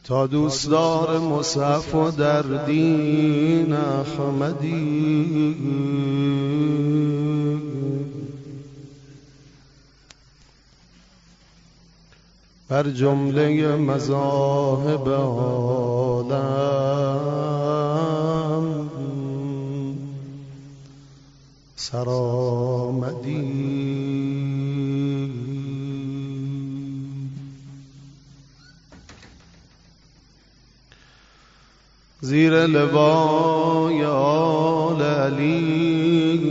تا دوستدار مصحف و در دین احمدی بر جمله مذاهب عالم سرآمدی. زیر لوای آل علی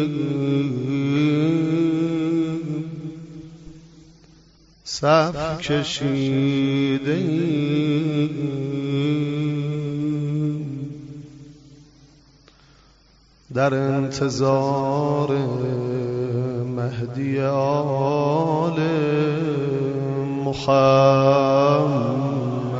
صف کشیده در انتظار مهدی آل محمدی.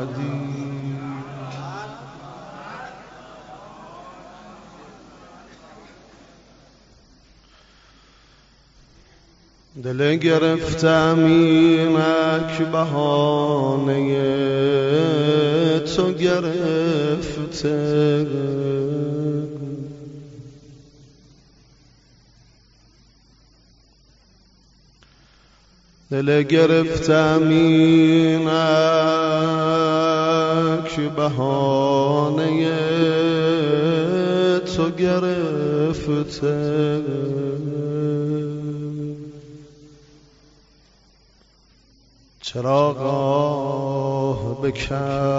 دل گرفتم اینک بهانه تو گرفته، دل گرفتم اینک بهانه تو گرفته، چراغ آه بکف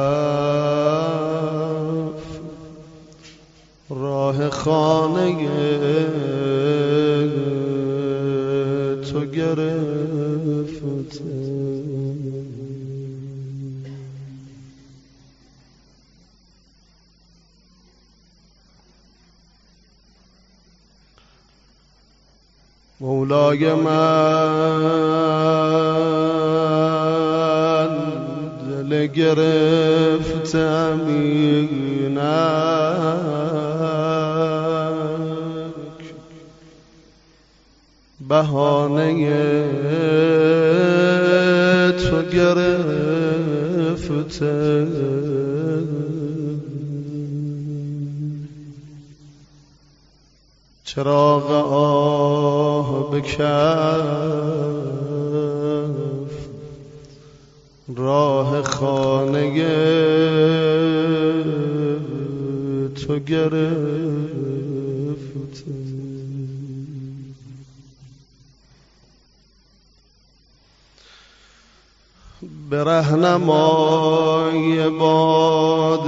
راه خانه تو گرفته. مولای من دل گرفتم اینک بهانه تو گرفته، چراغ آه بکف راه خانه تو گرفته. به رهنمای باد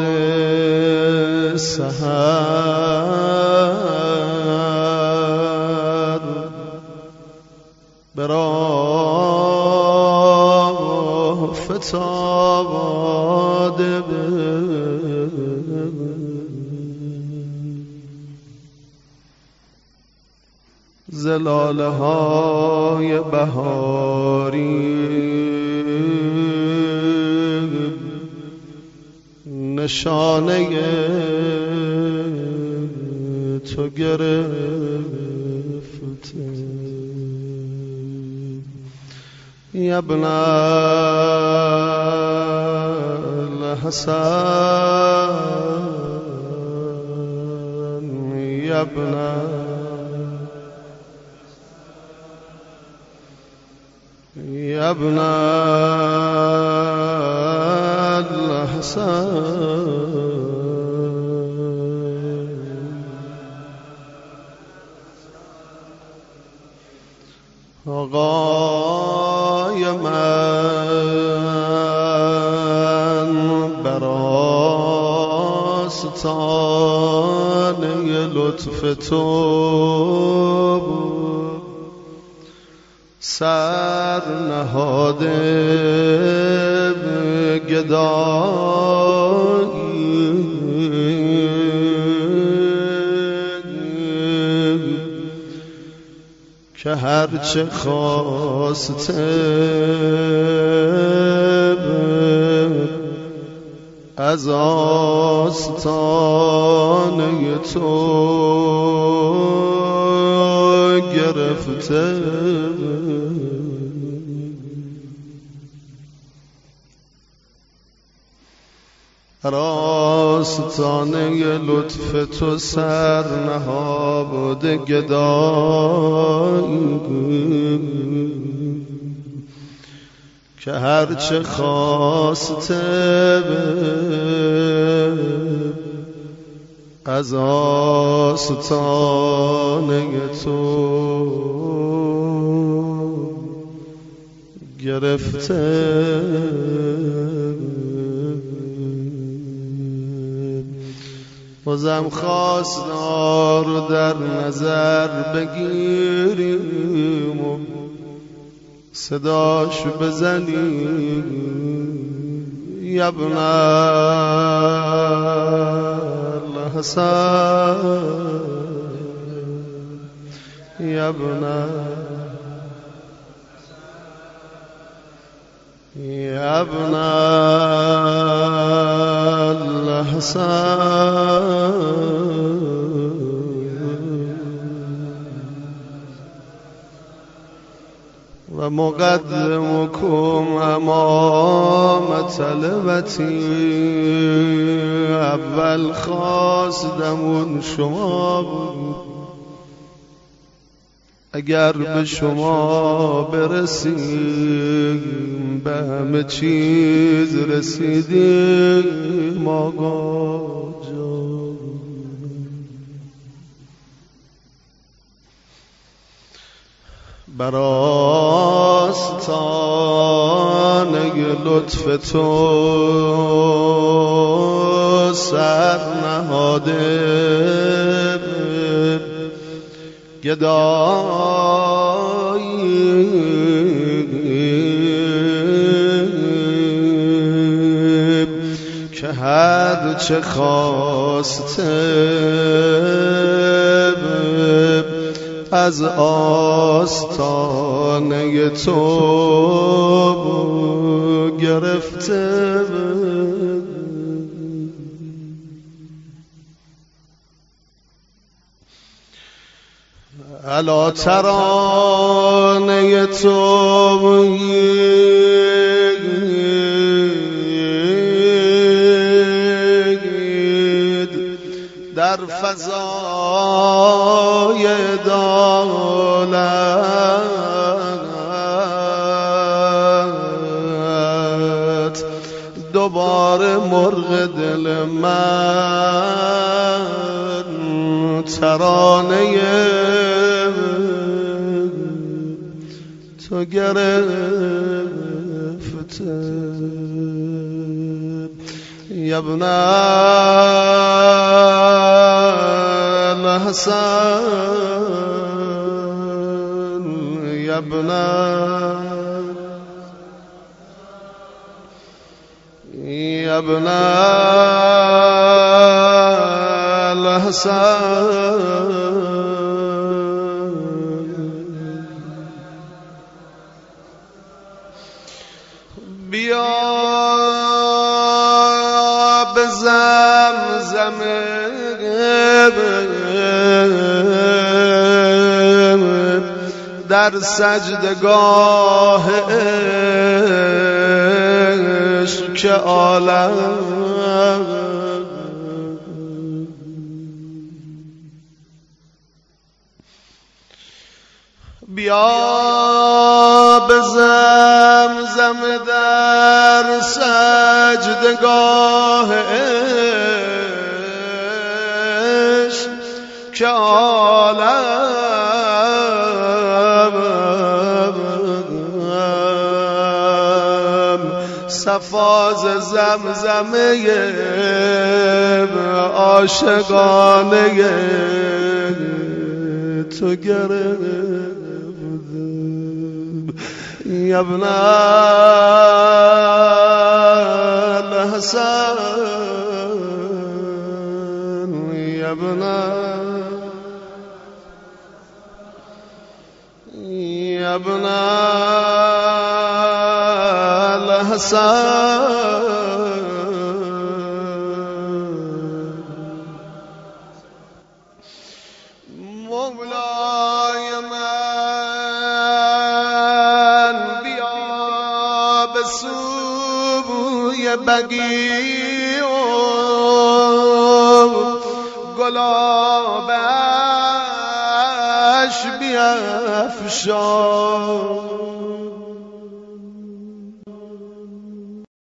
سحر به راه فتاده ز لاله های بهاری نشانه تو گرفته. یا ابن الحسن یا ابن یا ابن الحسن آقای من بر آستانه لطف تو بود سر نهاده به گدایی، که هرچه خواسته از آستانه تو گرفته. آستانه لطف تو سر نهاده گدایی که هرچه خواسته از آستانه تو گرفته بازم خواستار در نظر بگیریم و صداش بزنیم یا ابن الحسن یا ابن الحسن و مقدمكم امام طلبتی اول خواستمون شما بود اگر به شما برسیم به همه چیز رسیدیم آقا جان بر آستانه لطف تو سر نهاده گدایی که هر چه خواسته از آستانه تو گرفته الا ترانه تو در فضای دولت دوباره مرغ دل من ترانه تو گرفته یا ابن الحسن یا ابن الحسن بیا به زمزم در سجدگاه عشق که عالم بیا به زمزم در سجدگاه عشق که عالم صفاز زمزمه عاشقانه تو گرفت یا ابن الحسن یا ابن الحسن مولای من بیا به سوی بگی و گلابش بیفشان